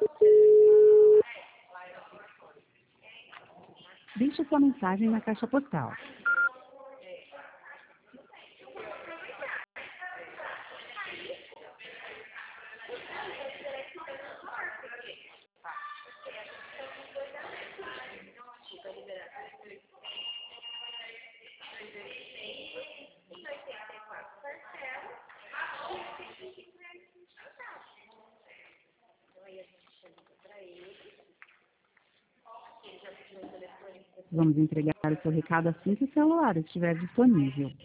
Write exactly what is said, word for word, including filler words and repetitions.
Deixe sua mensagem na caixa postal. Vamos entregar o seu recado assim que o celular estiver disponível.